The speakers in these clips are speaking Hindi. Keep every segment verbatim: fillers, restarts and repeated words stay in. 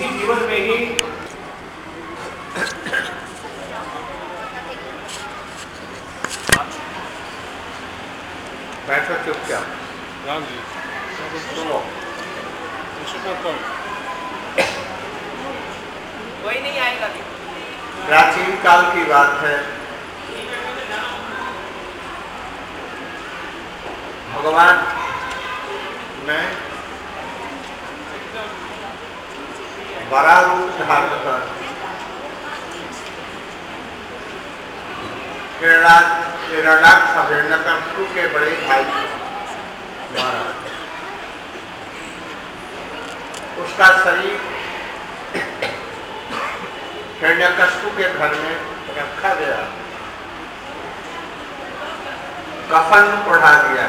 इसी जीवन में ही बैठो चुपचाप। राम जी सुनो, कोई नहीं आएगा। प्राचीन काल की बात है। भगवान ने बड़ा रूप धारण कर हिरण्याक्ष हिरण्यकश्यप के बड़े भाई मारा। उसका शरीर हिरण्यकश्यप के घर में रखा गया, कफन ओढ़ा दिया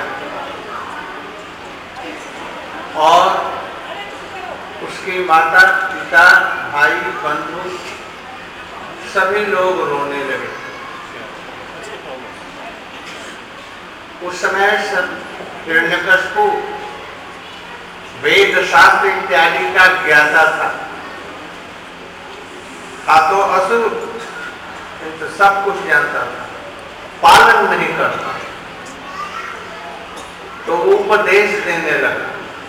और उसकी माता पिता भाई बंधु सभी लोग रोने लगे। उस समय हिरण्यकश्यप वेद शास्त्र इत्यादि का ज्ञाता था, था तो असुर, तो सब कुछ जानता था, पालन नहीं करता। तो उपदेश देने लगा,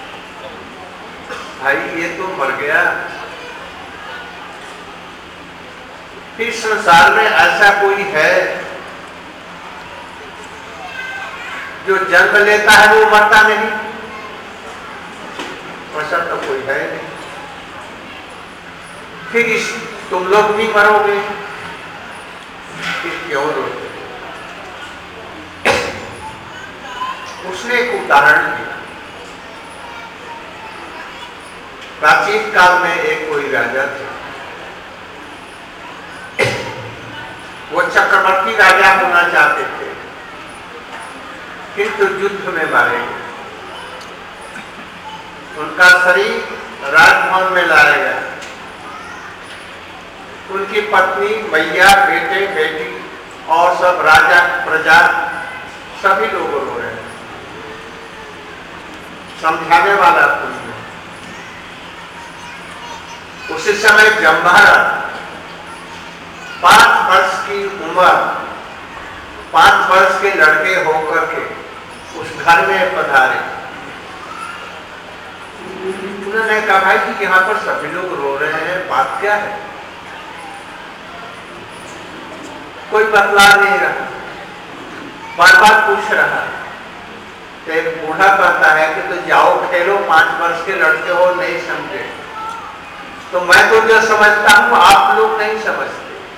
भाई ये तो मर गया, फिर संसार में ऐसा कोई है जो जन्म लेता है वो मरता नहीं? ऐसा तो कोई है नहीं। फिर इस तुम लोग भी मरोगे, फिर क्यों रोते? उसने एक उदाहरण दिया। प्राचीन काल में एक कोई राजा थे, वो चक्रवर्ती राजा होना चाहते थे, किंतु युद्ध में मारे गए। उनका शरीर राजभवन में लाया गया। उनकी पत्नी, मैया, बेटे, बेटी और सब राजा प्रजा सभी लोग रो रहे हैं। समझाने वाला कोई नहीं। उसी समय जमभरत पांच वर्ष की उम्र, पांच वर्ष के लड़के होकर के उस घर में पधारे। उन्होंने कहा, भाई जी यहाँ पर सभी लोग रो रहे हैं, बात क्या है? कोई बतला नहीं रहा, बार बार पूछ रहा। तो एक बूढ़ा कहता है कि तो जाओ खेलो, पांच वर्ष के लड़के हो, नहीं समझे तो मैं तो जो समझता हूं आप लोग नहीं समझते।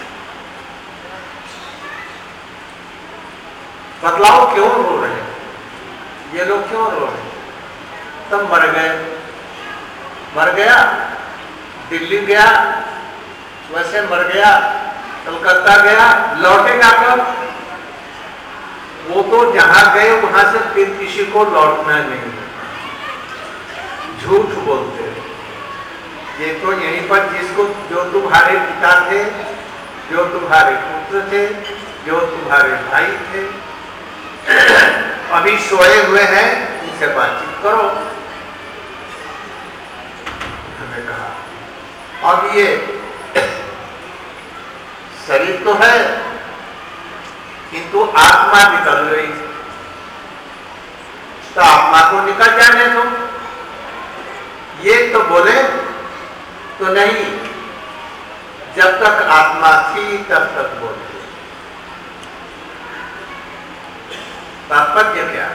बतलाओ क्यों रो रहे हैं, ये लोग क्यों रो रहे हैं? तब मर गए, मर गया, दिल्ली गया, वैसे मर गया, कलकत्ता गया, लौटेगा कब? वो तो जहां गए वहां से फिर किसी को लौटना नहीं। झूठ बोलते हैं। ये तो यहीं पर जिसको, जो तुम्हारे पिता थे, जो तुम्हारे पुत्र थे, जो तुम्हारे भाई थे, अभी सोए हुए हैं, इनसे बातचीत करो। हमने कहा अब ये शरीर तो है किंतु आत्मा निकल रही, तो आत्मा को निकल जाने दो। ये तो बोले तो नहीं, जब तक आत्मा थी तब तक बोलते। तात्पर्य क्या?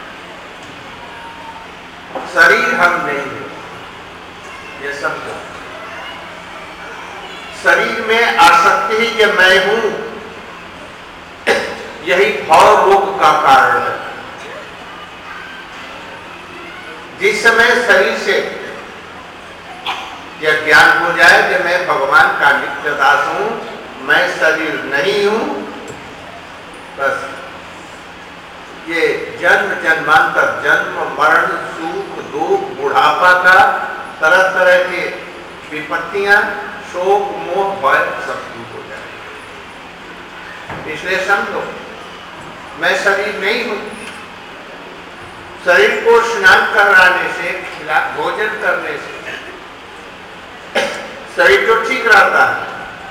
शरीर हम नहीं है, ये समझो। शरीर में आसक्ति ही कि मैं हूं, यही भाव रोग का कारण है। जिस समय शरीर से यह ज्ञान हो जाए कि मैं भगवान का नित्य दास हूं, मैं शरीर नहीं हूं, बस ये जन्म जन्मांतर, जन्म मरण, सुख दुख, बुढ़ापा का तरह तरह के विपत्तियां, शोक मोह भय सब दूर हो जाए। इसलिए समझो मैं शरीर नहीं हूं। शरीर को स्नान कराने से, खिला भोजन करने से शरीर तो ठीक रहता है।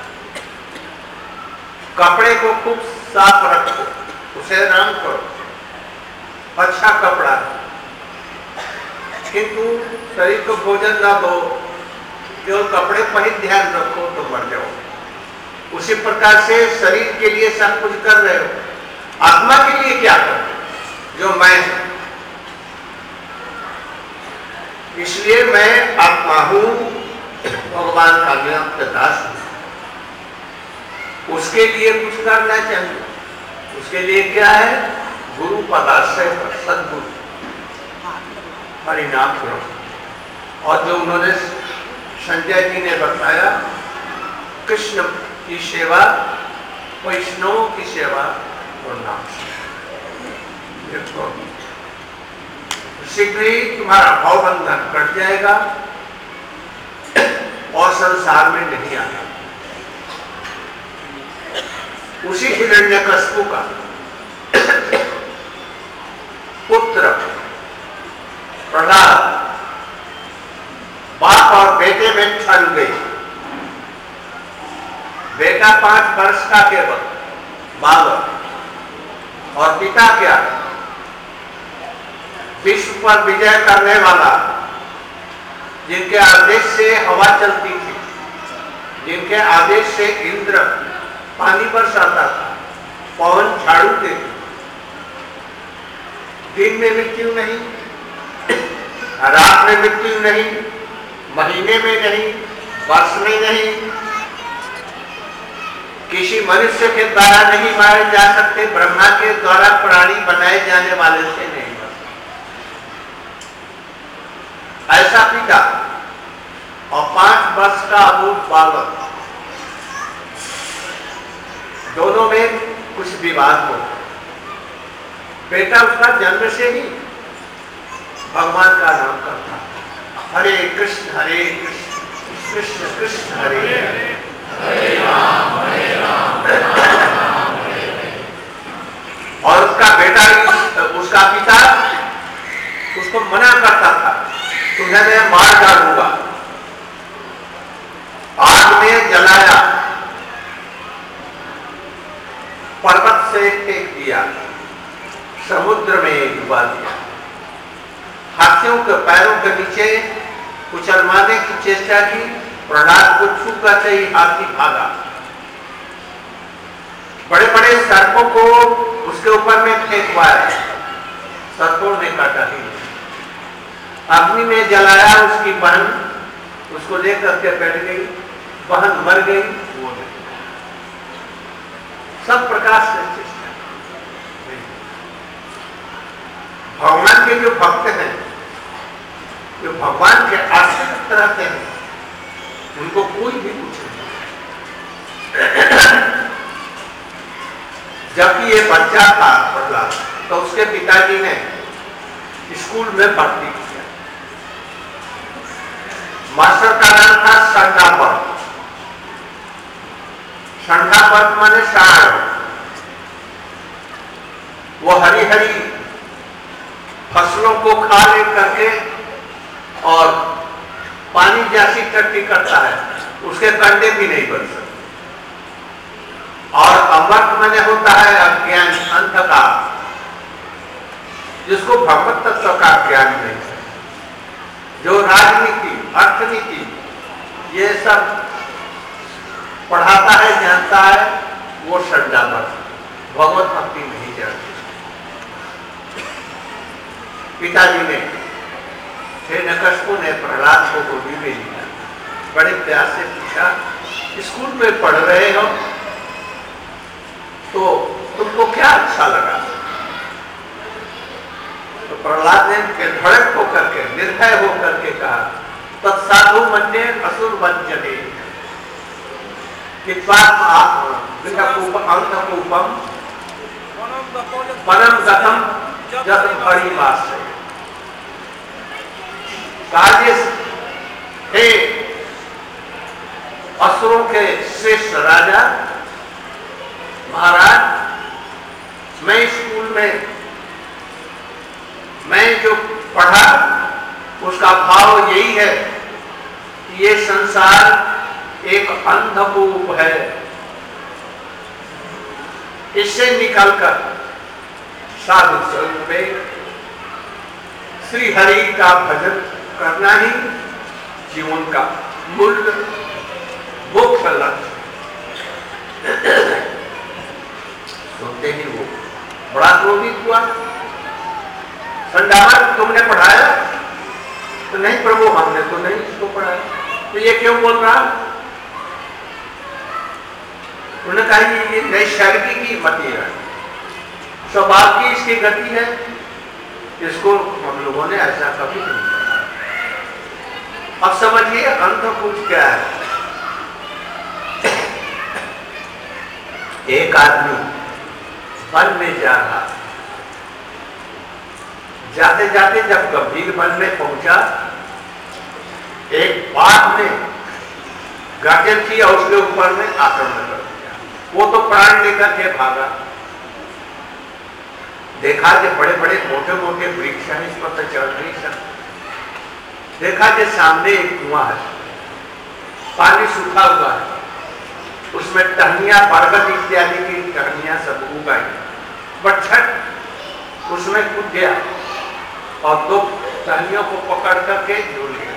कपड़े को खूब साफ रखो, उसे रंग करो, अच्छा कपड़ा, किंतु शरीर को भोजन ना दो, केवल कपड़े पर ही ध्यान रखो तो मर जाओ। उसी प्रकार से शरीर के लिए सब कुछ कर रहे हो, आत्मा के लिए क्या कर रहे हो? जो मैं, इसलिए मैं आत्मा हूं, भगवान का नियम के दास हूं। उसके लिए कुछ करना चाहिए। उसके लिए क्या है? गुरु पदाश्रय पर, सद्गुरु हरिनाम करो। और जो उन्होंने संजय जी ने बताया, कृष्ण की सेवा, वैष्णव की सेवा और नाम देखो, शीघ्र ही तुम्हारा भावबंधन कट जाएगा और संसार में नहीं आना। उसी हिरण्यकश्यप का पुत्र प्रहलाद बाप और बेटे में ठन गई। बेटा पांच वर्ष का केवल बालक और पिता क्या, विश्व पर विजय करने वाला, जिनके आदेश से हवा चलती थी, जिनके आदेश से इंद्र पानी बरसाता था, पवन झाड़ू देते, दिन में मृत्यु नहीं, रात में मृत्यु नहीं, महीने में नहीं, वर्ष में नहीं, किसी मनुष्य के द्वारा नहीं मारे जा सकते, ब्रह्मा के द्वारा प्राणी बनाए जाने वाले से नहीं बन सकते। ऐसा पिता और पांच वर्ष का अबूझ बालक, दोनों में कुछ विवाद हो। बेटा उसका जन्म से ही भगवान का नाम करता, हरे कृष्ण हरे कृष्ण कृष्ण कृष्ण हरे हरे, हरे राम हरे राम राम हरे हरे। और उसका बेटा, उसका पिता उसको मना करता था, तुम्हें मैं मार डालूंगा, आग में जलाया, पर्वत से फेंक दिया, समुद्र में डुबा दिया, हाथियों के पैरों के नीचे कुचल मारने की चेष्टा की, प्रहलाद को छू करते ही हाथी भागा, बड़े बड़े सर्पों को उसके ऊपर में फेंकवाया, सर्पों ने काटा ही, अग्नि में जलाया, उसकी बहन उसको लेकर के बैठ गई, बहन मर गई, वो नहीं, सब प्रकार से चेष्टा। भगवान के जो भक्त हैं, जो भगवान के आश्रित रहते हैं, उनको कोई भी कुछ नहीं। जबकि ये बच्चा था प्रहलाद, तो उसके पिताजी ने स्कूल में भर्ती किया। मास्टर का नाम था संडापत। संडापत माने साढ़। वो हरी हरी फसलों को खा ले करके और पानी जैसी टट्टी करता है, उसके कंडे भी नहीं बन सकते। और अमृत माने होता है अज्ञान, अंधकार, जिसको भगवत तत्व का ज्ञान नहीं है, जो राजनीति, अर्थनीति, ये सब पढ़ाता है, जानता है, वो संडापत, भगवत भक्ति नहीं जानती। पिताजी ने, हिरण्यकश्यप ने प्रहलाद को गोदी में लिया, बड़े प्यार से पूछा, स्कूल में पढ़ रहे हो तो तुमको क्या अच्छा लगा? तो प्रहलाद ने धड़क होकर के, निर्भय होकर के कहा, तत्साधु मन्ये असुर वंचने अंतकूपम परम गतम जत परिवास। हे असुरों के श्रेष्ठ राजा महाराज, मैं स्कूल में मैं जो पढ़ा उसका भाव यही है कि ये संसार एक अंधकूप है, इससे निकलकर साधु स्वरूप में श्री हरि का भजन करना ही जीवन का मूल मुख्य लक्ष्य। सुनते ही वो बड़ा क्रोधित हुआ। संडामर तुमने पढ़ाया? तो नहीं प्रभु, हमने तो नहीं इसको पढ़ाया। तो ये क्यों बोल रहा? उन्होंने कहा ये नैसर्गिक की मति है, स्वभाव की इसकी गति है, इसको हम लोगों ने ऐसा कभी नहीं पढ़ा। अब समझिए अंतकूप क्या है। एक आदमी वन में जा रहा, जाते जाते जब गंभीर वन में पहुंचा, एक बाघ ने गर्जन की और उसके ऊपर में आक्रमण कर दिया। वो तो प्राण लेकर के भागा। देखा कि बड़े बड़े मोटे मोटे वृक्ष हैं, इस पर तो चढ़ नहीं सकते। देखा कि सामने एक कुआं है, पानी सूखा हुआ है, उसमें टहनियां, बरगद इत्यादि की टहनियां सब उगाई। बट छठ उसमें कूद गया और दो टहनियों को पकड़ करके झूल गया।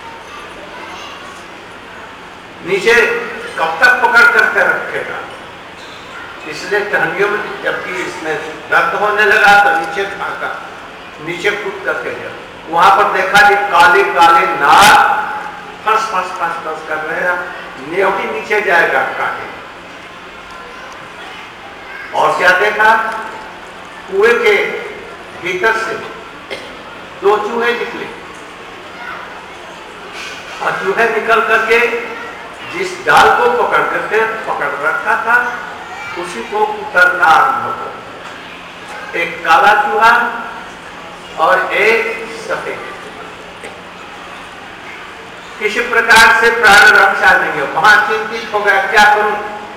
नीचे कब तक पकड़ करके रखेगा, इसलिए टहनियों में जबकि इसमें दर्द होने लगा तो नीचे भागा, नीचे कूद करके गया। वहां पर देखा कि काले काले नाग फंस फंस फंस फंस कर रहे हैं, न्योटी नीचे जाएगा काटे। और क्या देखा, कुएं के भीतर से दो चूहे निकले और चूहे निकल करके जिस डाल को पकड़ करके पकड़ रखा था उसी को उतरना आरंभ कर। एक काला चूहा और एक सफेद। किसी प्रकार से प्राण रक्षा नहीं हो। वहां चिंतित हो गया, क्या करूं?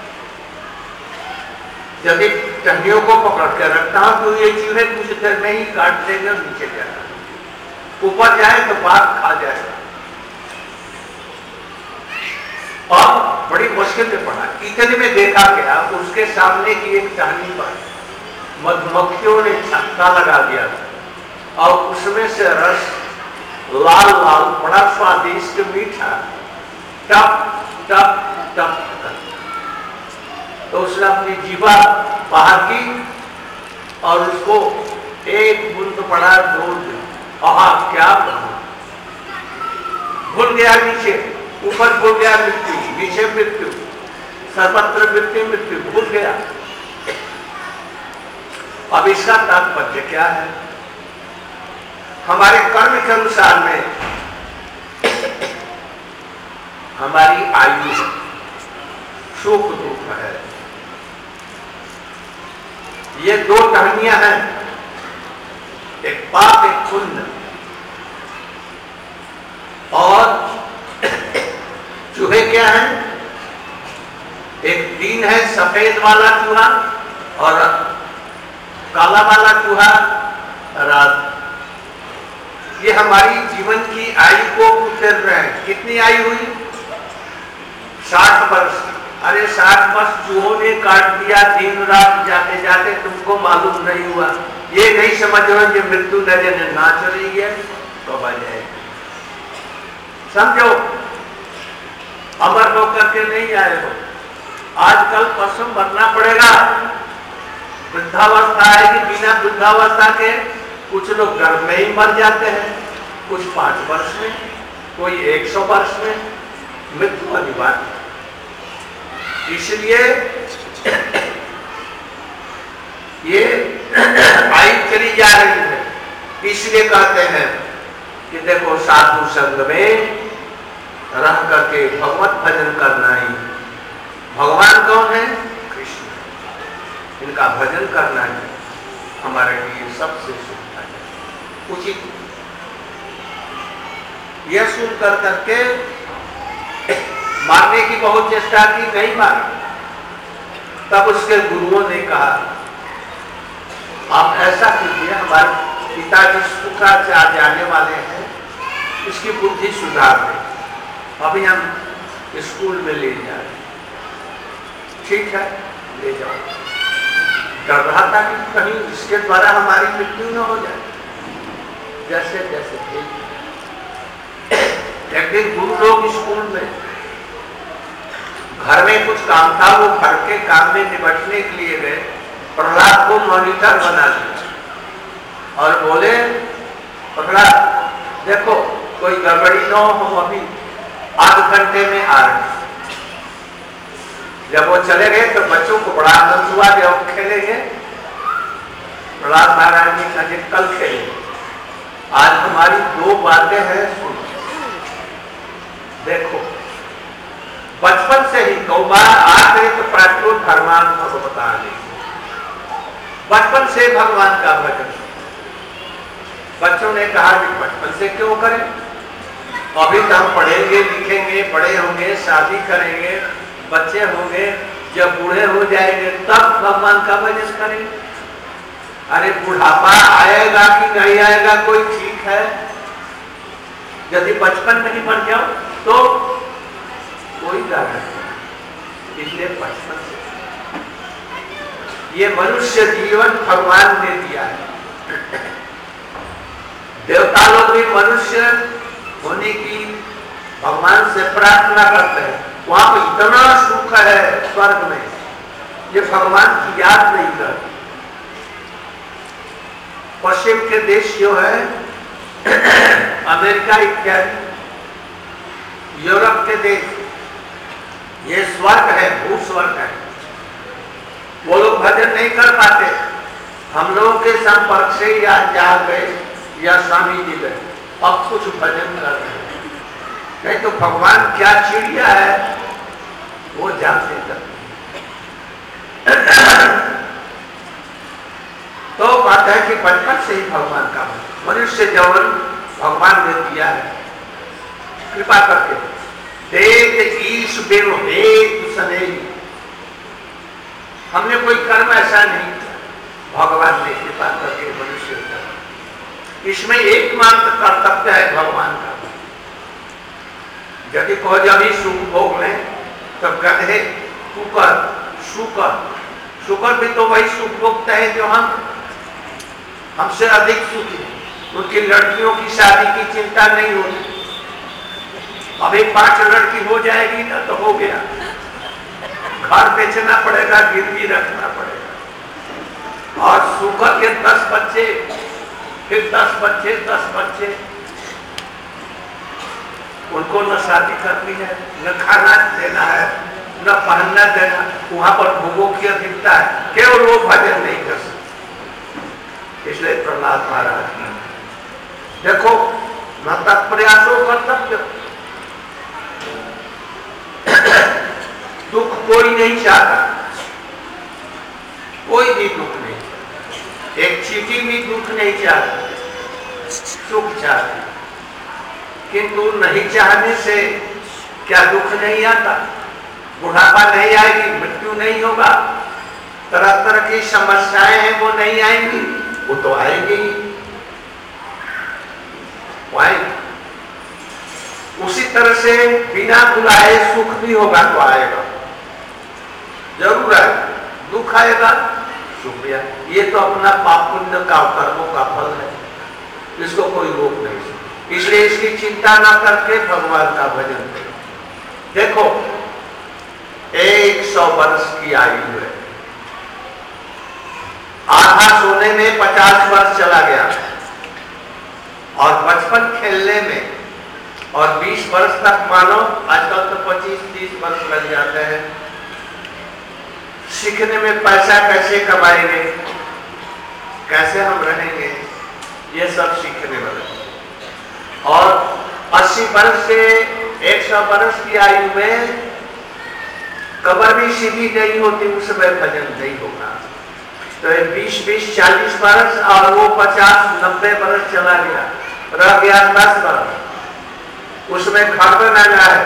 यदि टहनियों को पकड़ के रखता हूं तो ये चूहे कुछ देर में ही काट देंगे और नीचे जाएगा, ऊपर जाए तो बाघ खा जाएगा। और बड़ी मुश्किल से पड़ा। इतने में देखा गया उसके सामने की एक टहनी पर मधुमक्खियों ने छक्का लगा दिया और उसमें से रस लाल लाल बड़ा स्वादिष्ट मीठा टप टप टप कर। तो उसने अपनी जीवा बाहर की और उसको एक बूंद पड़ा, दो आहा क्या करूं। भूल गया नीचे, ऊपर भूल गया मृत्यु, नीचे मृत्यु, सर्वत्र मृत्यु मृत्यु भूल गया। अब इसका तात्पर्य क्या है? हमारे कर्म के अनुसार में हमारी आयु सुख दुख है। ये दो टहनियां हैं, एक पाप एक पुण्य। और चूहे क्या हैं? एक दिन है सफेद वाला चूहा और काला वाला चूहा रात। ये हमारी जीवन की आयु को उतर रहे हैं। कितनी आयु हुई? साठ वर्ष। अरे साठ वर्ष चूहों ने काट दिया दिन रात जाते जाते, तुमको मालूम नहीं हुआ। ये नहीं समझ रहे कि मृत्यु नजर नाच रही है तो बजाए। समझो, अमर होकर के नहीं आए हो। आजकल परसों मरना पड़ेगा। वृद्धावस्था आएगी, बिना वृद्धावस्था के कुछ लोग गर्भ में ही मर जाते हैं, कुछ पांच वर्ष में, कोई एक सौ वर्ष में। मृत्यु अनिवार्य। इसलिए ये आयु चली जा रही है। इसलिए कहते हैं कि देखो साधु संग में रह करके भगवत भजन करना ही। भगवान कौन है? कृष्ण। इनका भजन करना ही हमारे लिए सबसे सुविधा है, उचित। यह सुन कर करके मारने की बहुत चेष्टा की, नहीं मारा। तब उसके गुरुओं ने कहा आप ऐसा कीजिए, हमारे पिताजी शुक्राचार्य जाने वाले हैं, इसकी बुद्धि सुधार दें। अभी हम स्कूल में ले जाए, ठीक है ले जाओ। डर रहा था कि कहीं इसके द्वारा हमारी मृत्यु न हो जाए। जैसे जैसे एक दिन गुरु लोग स्कूल में, घर में कुछ काम था, वो घर के काम में निपटने के लिए गए, प्रहलाद को मॉनिटर बना दिया और बोले प्रहलाद देखो कोई गड़बड़ी न हो, हम अभी आध घंटे में आ रहे। जब वो चले गए तो बच्चों को बड़ा आनंद हुआ, जब खेलेंगे। प्रहलाद महाराज ने कहा कल खेलेंगे, आज हमारी दो बातें हैं सुन। देखो बचपन से ही कौमार आते तो प्राचो धर्मान भगवतानि, बचपन से भगवान का भजन। बच्चों ने कहा कि बचपन से क्यों करें, अभी तो हम पढ़ेंगे लिखेंगे, बड़े होंगे, शादी करेंगे, बच्चे होंगे, जब बूढ़े हो जाएंगे तब भगवान का भजन करेंगे। अरे बुढ़ापा आएगा कि नहीं आएगा कोई ठीक है, यदि बचपन में ही मर जाओ तो कोई गारंटी नहीं। इसलिए बचपन से ये मनुष्य जीवन भगवान ने दिया है। देवता लोग भी मनुष्य होने की भगवान से प्रार्थना करते हैं, वहां पर इतना सुख है स्वर्ग में, ये भगवान की याद नहीं करती। पश्चिम के देश जो है अमेरिका इत्यादि, यूरोप के देश, ये स्वर्ग है, भू स्वर्ग है। वो लोग भजन नहीं कर पाते, हम लोगों के संपर्क से या जा गए या स्वामी जी गए, अब कुछ भजन कर रहे हैं। नहीं तो भगवान क्या चिड़िया है वो जानते कर। तो बात है कि बचपन से ही भगवान का मनुष्य जीवन भगवान ने दिया है, कृपा करके। देख ईश बेव हेतु सनेही, हमने कोई कर्म ऐसा नहीं किया, भगवान ने कृपा करके मनुष्य का। इसमें एकमात्र कर्तव्य है भगवान का। यदि को जब ही सुख भोग लें तब कहते हैं कुकर शुकर, शुकर भी तो वही सुख भोगते हैं जो हम हमसे अधिक सुखी। उनकी लड़कियों की शादी की चिंता नहीं होती, अभी पांच लड़की हो जाएगी ना तो हो गया, घर बेचना पड़ेगा, गिरवी रखना पड़ेगा। और शुकर के दस बच्चे, फिर दस बच्चे दस बच्चे उनको न शादी करनी है, न खाना देना है, न पहनना देना, वहां पर भोगों की अधिकता है, केवल वो भजन नहीं कर सकते। इसलिए प्रहलाद महाराज देखो न तत्प्रयासों कर्तव्य, दुख कोई नहीं चाहता, कोई भी दुख नहीं, एक चींटी भी दुख नहीं चाहती, सुख चाहती। किंतु नहीं चाहने से क्या दुख नहीं आता, बुढ़ापा नहीं आएगी, मृत्यु नहीं होगा, तरह तरह की समस्याएं हैं वो नहीं आएंगी, वो तो आएंगी आएंगी। उसी तरह से बिना बुलाए सुख भी होगा तो आएगा, जरूर आएगा, दुख आएगा सुख भी आएगा। ये तो अपना पाप पुण्य का कर्मों का फल है, इसको कोई रोक नहीं सकता। इसलिए इसकी चिंता ना करके भगवान का भजन करो। देखो एक सौ वर्ष की आयु है, आधा सोने में पचास वर्ष चला गया, और बचपन खेलने में और बीस वर्ष तक मानो, आजकल तो पच्चीस तीस वर्ष लग जाते हैं। सीखने में पैसा कैसे कमाएंगे, कैसे हम रहेंगे, ये सब सीखने वाले। और अस्सी वर्ष से एक सौ वर्ष की आयु में कब्र भी सीधी नहीं होती, उस समय भजन नहीं होगा। तो बीस बीस चालीस वर्ष और वो पचास नब्बे वर्ष चला गया, रह गया दस वर्ष, उसमें घर बनाना है,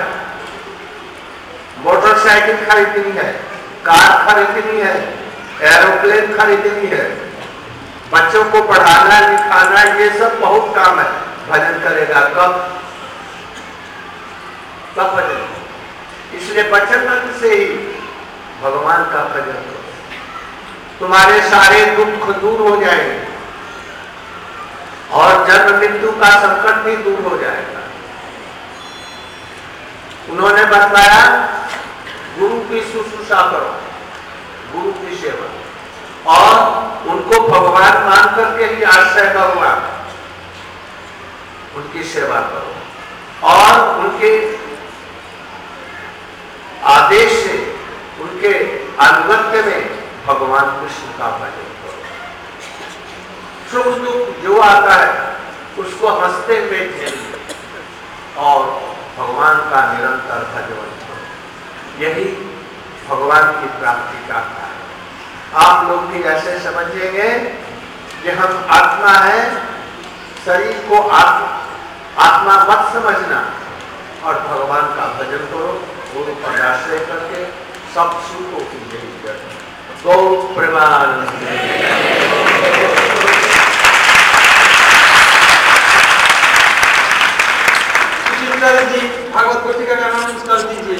मोटरसाइकिल खरीदनी है, कार खरीदनी है, एरोप्लेन खरीदनी है, बच्चों को पढ़ाना लिखाना, ये सब बहुत काम है। भजन करेगा कब, कब भजन? इसलिए वचन मंत्र से ही भगवान का भजन करो, तुम्हारे सारे दुख दूर हो जाएंगे और जन्म मृत्यु का संकट भी दूर हो जाएगा। उन्होंने बताया गुरु की शुश्रूषा करो, गुरु की सेवा, और उनको भगवान मान करके ही आश्रय भगवान, उनकी सेवा करो और उनके आदेश से, उनके अनुगत्य में भगवान कृष्ण का भजन करो। सुख दुख जो आता है उसको हंसते हुए झेल लो और भगवान का निरंतर भजन करो। यही भगवान की प्राप्ति का है। आप लोग भी ऐसे समझेंगे कि हम आत्मा है, शरीर को आत्मा आत्मा मत समझना और भगवान का भजन करो, गुरु पर आश्रय करके सब सुखों की यही जगह। गौ प्रेमानंद जी भागवत पुस्तिका का अनाउंस कर दीजिए।